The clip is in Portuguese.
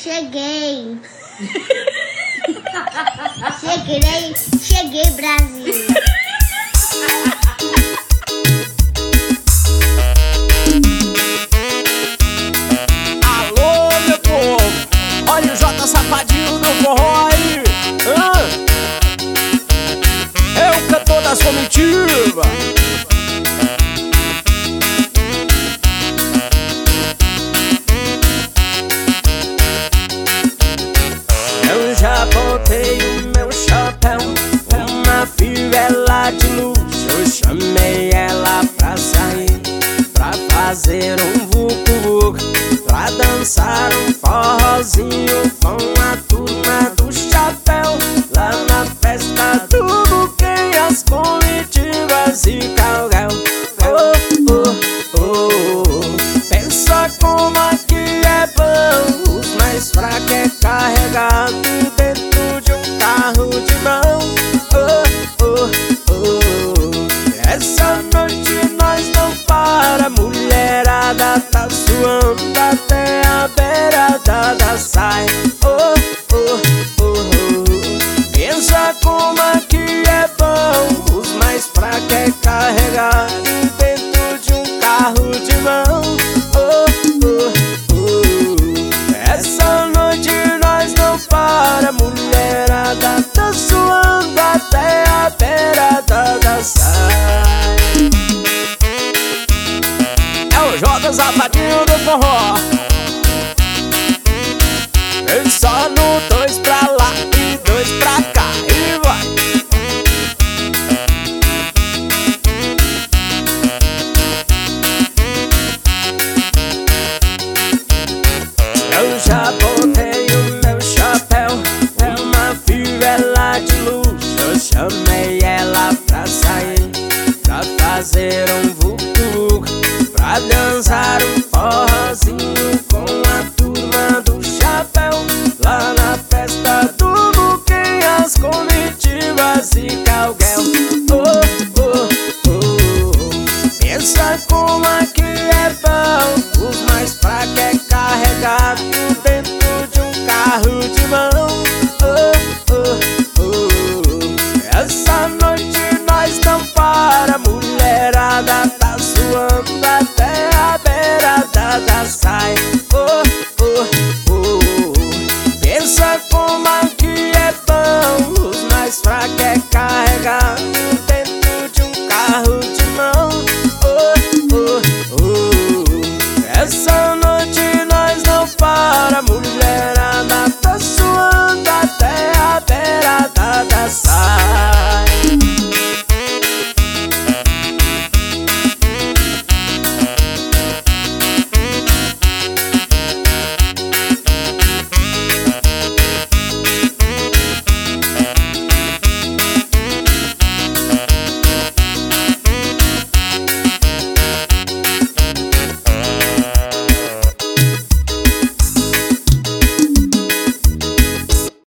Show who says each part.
Speaker 1: Cheguei. Cheguei, Brasil.
Speaker 2: Alô, meu povo, olha o Jota Safadinho do forró aí. É o cantor das comitivas. Eu já botei o meu chapéu, uma fivela de luxo. Eu chamei ela pra sair, pra fazer um vucu-vucu, pra dançar um forrozinho com a turma do chapéu. Lá na festa do buquê, as comitivas e calguel. Oh, oh, oh, pensa como aqui é bom. Os mais fracos é carregado dentro de um carro de mão. Oh, oh, oh, essa noite nós não para. Mulherada tá suando até a beirada da saia. Oh, oh, oh, oh, pensa como aqui é bom. Os mais fracos é carregado dentro de um carro de mão. Oh, oh, oh, essa noite nós não para. Mulherada tá suando até a beirada da saia. É o Jota Safadinho do forró. Vem só no 2 pra lá e 2 pra cá e vai. Eu já botei o meu chapéu, uma fivela de luxo. Eu chamei ela pra sair, pra fazer um vucu, pra dançar um forrozinho com a turma do chapéu. Lá na festa do buquê, as comitivas e calguel. Oh, oh, oh, pensa como aqui é bom. Os mais fracos é carregado dentro de um carro de mão.